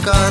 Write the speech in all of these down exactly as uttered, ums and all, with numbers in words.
God.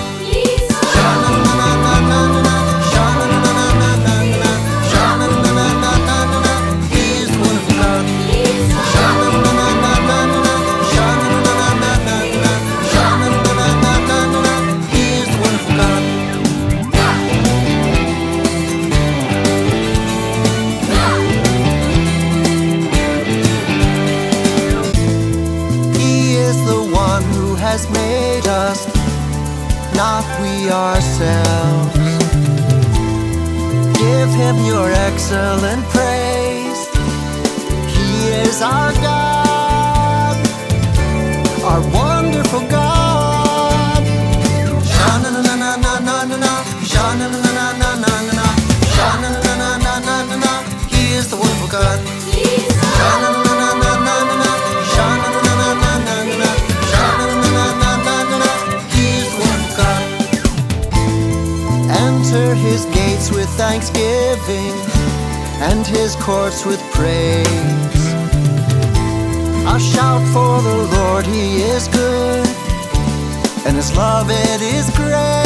Has made us, not we ourselves. Give him your excellent praise. He is our God, our wonderful God. Sha-na-na-na-na-na-na-na, sha-na-na-na-na-na-na, sha-na-na-na-na-na-na. He is the wonderful God. Sha-na-na-na-na-na-na, sha-na-na-na-na-na-na. Enter his gates with thanksgiving and his courts with praise. I'll shout for the Lord, he is good, and his love it is great.